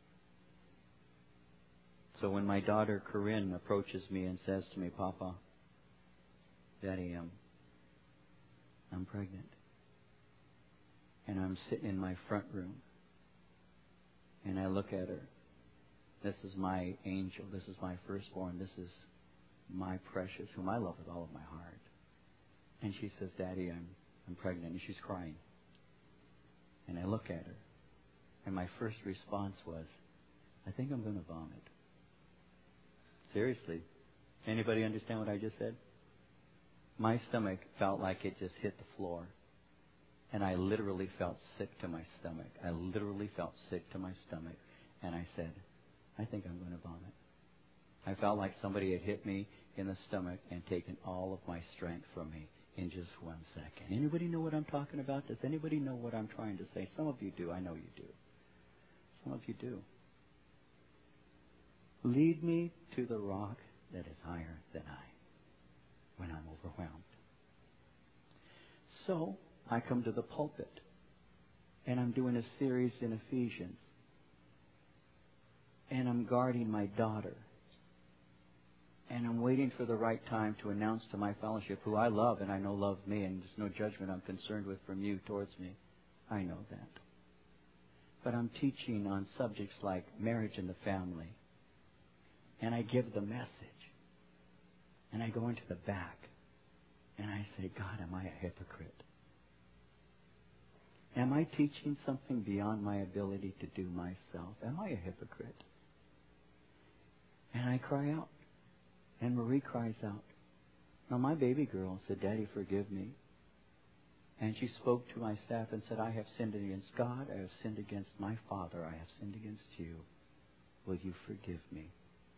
So when my daughter Corinne approaches me and says to me, Papa, Daddy, um, I'm pregnant. And I'm sitting in my front room. And I look at her. This is my angel. This is my firstborn. This is my precious, whom I love with all of my heart. And she says, Daddy, I'm, I'm pregnant. And she's crying. And I look at her. And my first response was, I think I'm going to vomit. Seriously. Anybody understand what I just said? My stomach felt like it just hit the floor. And I literally felt sick to my stomach. I literally felt sick to my stomach. And I said, I think I'm going to vomit. I felt like somebody had hit me in the stomach and taken all of my strength from me in just one second. Anybody know what I'm talking about? Does anybody know what I'm trying to say? Some of you do. I know you do. Some of you do. Lead me to the rock that is higher than I when I'm overwhelmed. So I come to the pulpit, and I'm doing a series in Ephesians, and I'm guarding my daughter, and I'm waiting for the right time to announce to my fellowship, who I love and I know love me, and there's no judgment I'm concerned with from you towards me. I know that. But I'm teaching on subjects like marriage and the family, and I give the message, and I go into the back, and I say, God, am I a hypocrite? Am I teaching something beyond my ability to do myself? Am I a hypocrite? And I cry out. And Marie cries out. Now my baby girl said, Daddy, forgive me. And she spoke to my staff and said, I have sinned against God. I have sinned against my Father. I have sinned against you. Will you forgive me?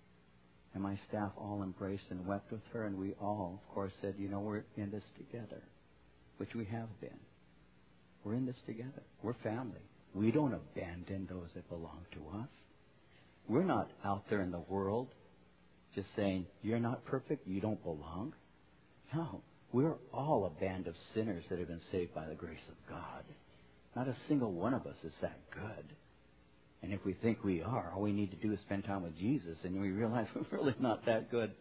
And my staff all embraced and wept with her. And we all, of course, said, you know, we're in this together, which we have been. We're in this together. We're family. We don't abandon those that belong to us. We're not out there in the world just saying, you're not perfect, you don't belong. No, we're all a band of sinners that have been saved by the grace of God. Not a single one of us is that good. And if we think we are, all we need to do is spend time with Jesus, and we realize we're really not that good.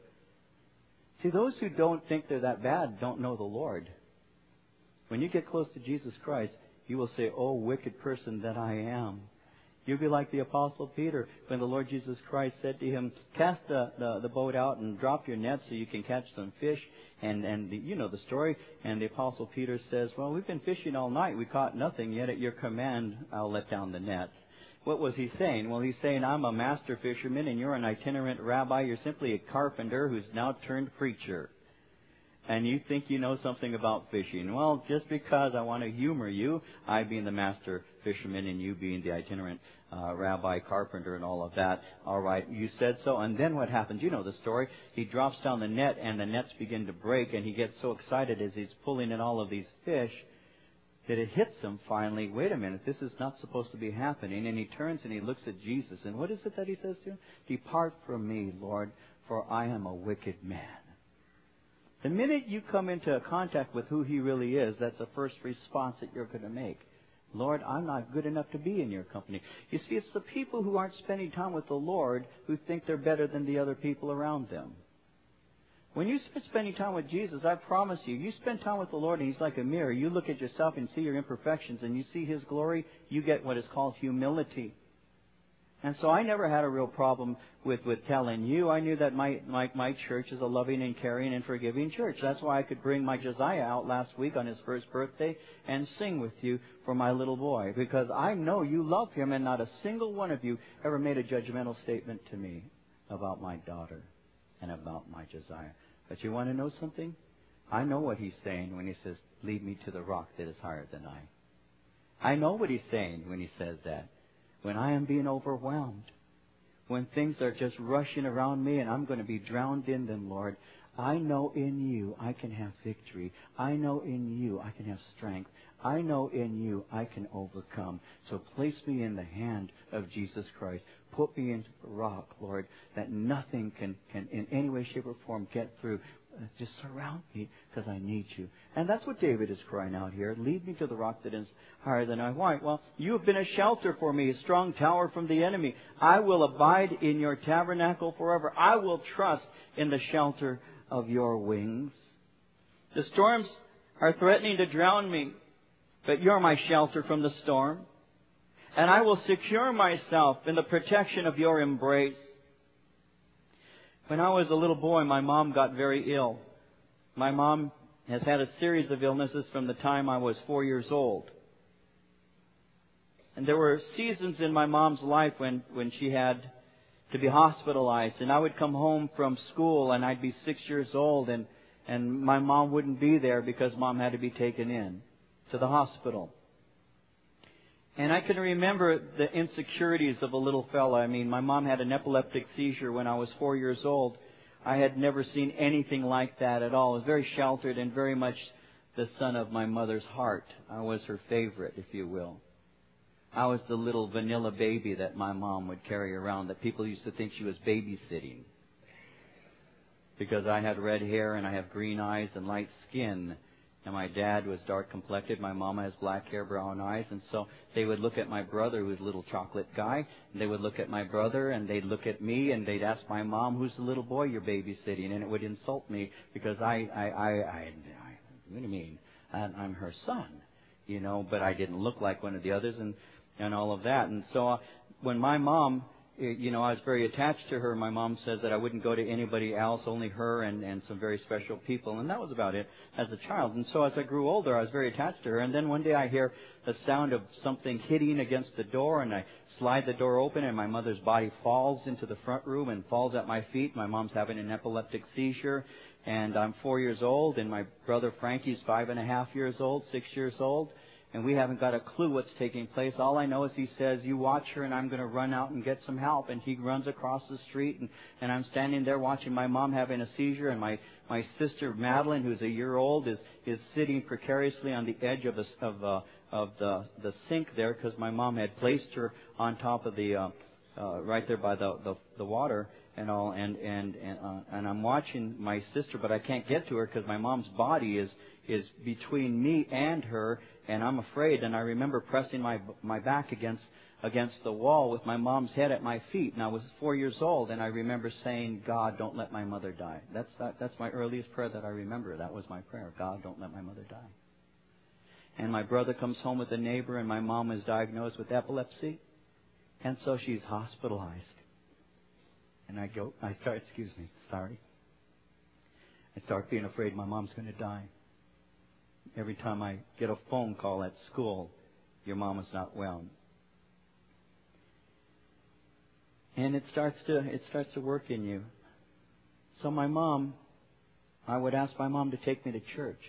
See, those who don't think they're that bad don't know the Lord. When you get close to Jesus Christ, you will say, oh, wicked person that I am. You'll be like the Apostle Peter when the Lord Jesus Christ said to him, cast the, the, the boat out and drop your net so you can catch some fish. And, and the, you know the story. And the Apostle Peter says, well, we've been fishing all night. We caught nothing. Yet at your command, I'll let down the net. What was he saying? Well, he's saying, I'm a master fisherman and you're an itinerant rabbi. You're simply a carpenter who's now turned preacher. And you think you know something about fishing. Well, just because I want to humor you, I being the master fisherman and you being the itinerant uh, rabbi, carpenter, and all of that. All right, you said so. And then what happens? You know the story. He drops down the net and the nets begin to break, and he gets so excited as he's pulling in all of these fish that it hits him finally. Wait a minute, this is not supposed to be happening. And he turns and he looks at Jesus. And what is it that he says to him? Depart from me, Lord, for I am a wicked man. The minute you come into contact with who He really is, that's the first response that you're going to make. Lord, I'm not good enough to be in your company. You see, it's the people who aren't spending time with the Lord who think they're better than the other people around them. When you start spending time with Jesus, I promise you, you spend time with the Lord and He's like a mirror. You look at yourself and see your imperfections and you see His glory, you get what is called humility. And so I never had a real problem with, with telling you. I knew that my, my, my church is a loving and caring and forgiving church. That's why I could bring my Josiah out last week on his first birthday and sing with you for my little boy. Because I know you love him, and not a single one of you ever made a judgmental statement to me about my daughter and about my Josiah. But you want to know something? I know what he's saying when he says, lead me to the rock that is higher than I. I know what he's saying when he says that. When I am being overwhelmed, when things are just rushing around me and I'm going to be drowned in them, Lord, I know in you I can have victory. I know in you I can have strength. I know in you I can overcome. So place me in the hand of Jesus Christ. Put me into the rock, Lord, that nothing can, can in any way, shape, or form get through. Just surround me because I need you. And that's what David is crying out here. Lead me to the rock that is higher than I. Why? Well, you have been a shelter for me, a strong tower from the enemy. I will abide in your tabernacle forever. I will trust in the shelter of your wings. The storms are threatening to drown me, but you're my shelter from the storm. And I will secure myself in the protection of your embrace. When I was a little boy, my mom got very ill. My mom has had a series of illnesses from the time I was four years old. And there were seasons in my mom's life when, when she had to be hospitalized. And I would come home from school and I'd be six years old and, and my mom wouldn't be there because Mom had to be taken in to the hospital. And I can remember the insecurities of a little fella. I mean, my mom had an epileptic seizure when I was four years old. I had never seen anything like that at all. I was very sheltered and very much the son of my mother's heart. I was her favorite, if you will. I was the little vanilla baby that my mom would carry around, that people used to think she was babysitting. Because I had red hair and I have green eyes and light skin. And my dad was dark complected. My mama has black hair, brown eyes. And so they would look at my brother, who was a little chocolate guy. And they would look at my brother and they'd look at me and they'd ask my mom, who's the little boy you're babysitting? And it would insult me because I, I, I, I, I what do you mean? I'm her son, you know, but I didn't look like one of the others and, and all of that. And so uh, when my mom, you know, I was very attached to her. My mom says that I wouldn't go to anybody else, only her and, and some very special people. And that was about it as a child. And so as I grew older, I was very attached to her. And then one day I hear the sound of something hitting against the door, and I slide the door open, and my mother's body falls into the front room and falls at my feet. My mom's having an epileptic seizure, and I'm four years old, and my brother Frankie's five and a half years old, six years old. And we haven't got a clue what's taking place. All I know is he says, you watch her and I'm going to run out and get some help. And he runs across the street and, and I'm standing there watching my mom having a seizure. And my, my sister Madeline, who's a year old, is, is sitting precariously on the edge of, a, of, uh, of the, the sink there because my mom had placed her on top of the, uh, uh, right there by the, the, the water and all. And, and, and, uh, and I'm watching my sister, but I can't get to her because my mom's body is, is between me and her. And I'm afraid, and I remember pressing my my back against against the wall with my mom's head at my feet. And I was four years old, and I remember saying, God, don't let my mother die. That's that, that's my earliest prayer that I remember. That was my prayer. God, don't let my mother die. And my brother comes home with a neighbor, and my mom is diagnosed with epilepsy. And so she's hospitalized. And I go, I start, excuse me, sorry. I start being afraid my mom's going to die. Every time I get a phone call at school, your mom is not well. And it starts to it starts to work in you. So my mom, I would ask my mom to take me to church.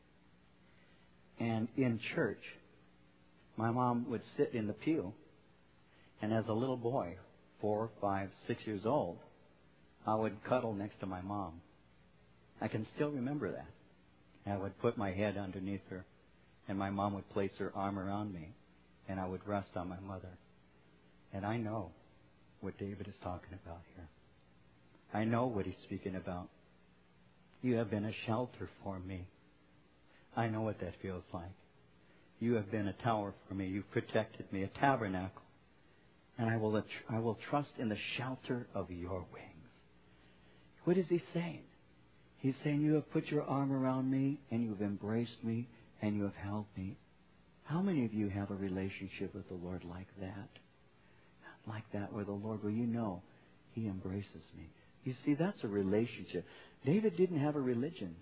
And in church, my mom would sit in the pew. And as a little boy, four, five, six years old, I would cuddle next to my mom. I can still remember that. I would put my head underneath her, and my mom would place her arm around me, and I would rest on my mother. And I know what David is talking about here. I know what he's speaking about. You have been a shelter for me. I know what that feels like. You have been a tower for me. You've protected me, a tabernacle. And I will, I will trust in the shelter of your wings. What is he saying? He's saying, you have put your arm around me, and you have embraced me, and you have held me. How many of you have a relationship with the Lord like that? Like that, where the Lord, where you know He embraces me. You see, that's a relationship. David didn't have a religion.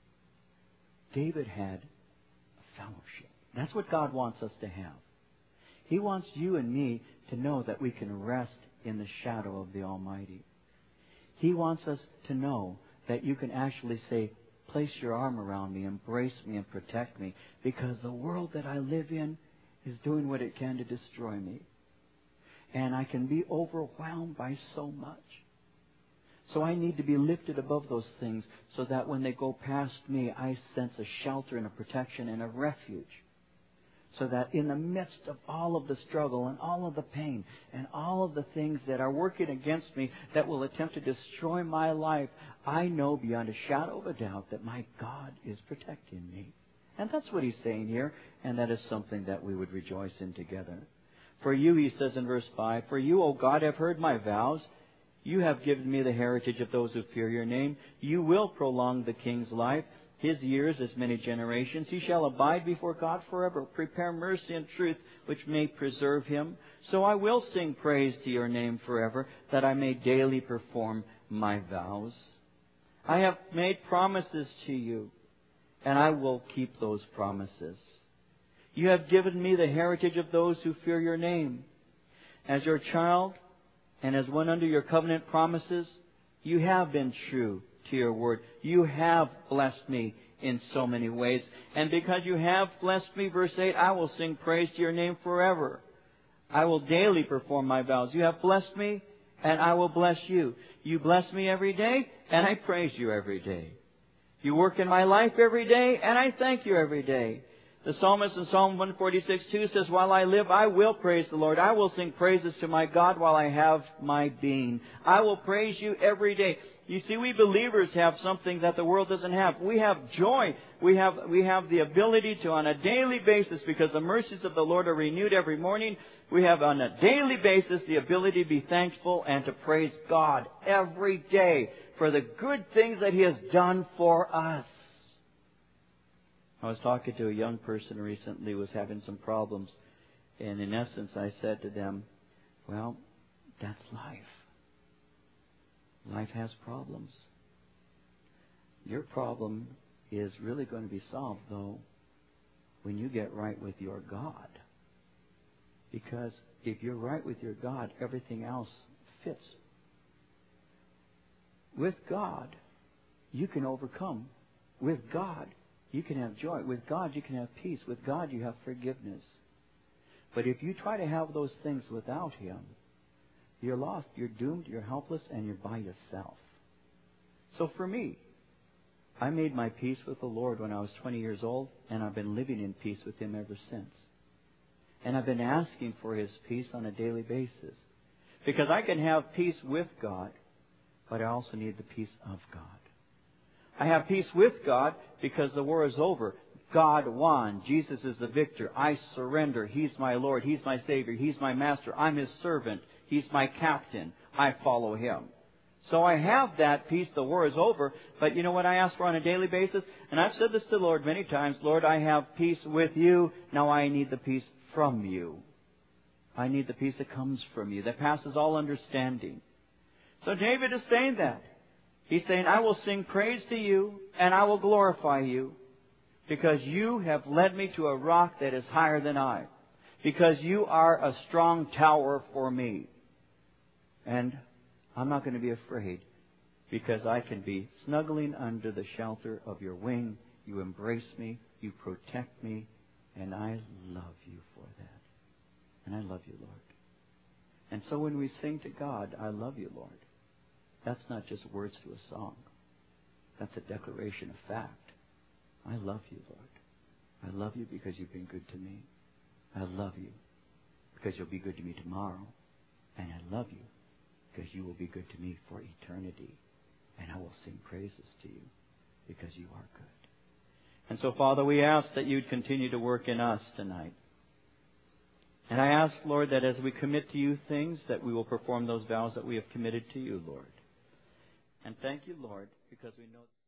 David had a fellowship. That's what God wants us to have. He wants you and me to know that we can rest in the shadow of the Almighty. He wants us to know that you can actually say, place your arm around me, embrace me, and protect me, because the world that I live in is doing what it can to destroy me. And I can be overwhelmed by so much. So I need to be lifted above those things so that when they go past me, I sense a shelter and a protection and a refuge. So that in the midst of all of the struggle and all of the pain and all of the things that are working against me that will attempt to destroy my life, I know beyond a shadow of a doubt that my God is protecting me. And that's what he's saying here, and that is something that we would rejoice in together. For you, he says in verse five, for you, O God, have heard my vows. You have given me the heritage of those who fear your name. You will prolong the king's life. His years as many generations. He shall abide before God forever. Prepare mercy and truth, which may preserve him. So I will sing praise to your name forever, that I may daily perform my vows. I have made promises to you, and I will keep those promises. You have given me the heritage of those who fear your name. As your child, and as one under your covenant promises, you have been true to your word. You have blessed me in so many ways. And because you have blessed me, verse eight, I will sing praise to your name forever. I will daily perform my vows. You have blessed me, and I will bless you. You bless me every day, and I praise you every day. You work in my life every day, and I thank you every day. The psalmist in Psalm one forty-six two says, while I live, I will praise the Lord. I will sing praises to my God while I have my being. I will praise you every day. You see, we believers have something that the world doesn't have. We have joy. We have, we have the ability to, on a daily basis, because the mercies of the Lord are renewed every morning, we have on a daily basis the ability to be thankful and to praise God every day for the good things that He has done for us. I was talking to a young person recently who was having some problems. And in essence, I said to them, well, that's life. Life has problems. Your problem is really going to be solved, though, when you get right with your God. Because if you're right with your God, everything else fits. With God, you can overcome. With God, you can have joy. With God, you can have peace. With God, you have forgiveness. But if you try to have those things without Him, you're lost, you're doomed, you're helpless, and you're by yourself. So for me, I made my peace with the Lord when I was twenty years old, and I've been living in peace with Him ever since. And I've been asking for His peace on a daily basis. Because I can have peace with God, but I also need the peace of God. I have peace with God because the war is over. God won. Jesus is the victor. I surrender. He's my Lord. He's my Savior. He's my Master. I'm His servant. He's my captain. I follow Him. So I have that peace. The war is over. But you know what I ask for on a daily basis? And I've said this to the Lord many times. Lord, I have peace with you. Now I need the peace from you. I need the peace that comes from you, that passes all understanding. So David is saying that. He's saying, I will sing praise to you and I will glorify you because you have led me to a rock that is higher than I. Because you are a strong tower for me. And I'm not going to be afraid because I can be snuggling under the shelter of your wing. You embrace me. You protect me. And I love you for that. And I love you, Lord. And so when we sing to God, I love you, Lord, that's not just words to a song. That's a declaration of fact. I love you, Lord. I love you because you've been good to me. I love you because you'll be good to me tomorrow. And I love you because you will be good to me for eternity. And I will sing praises to you because you are good. And so, Father, we ask that you'd continue to work in us tonight. And I ask, Lord, that as we commit to you things, that we will perform those vows that we have committed to you, Lord. And thank you, Lord, because we know...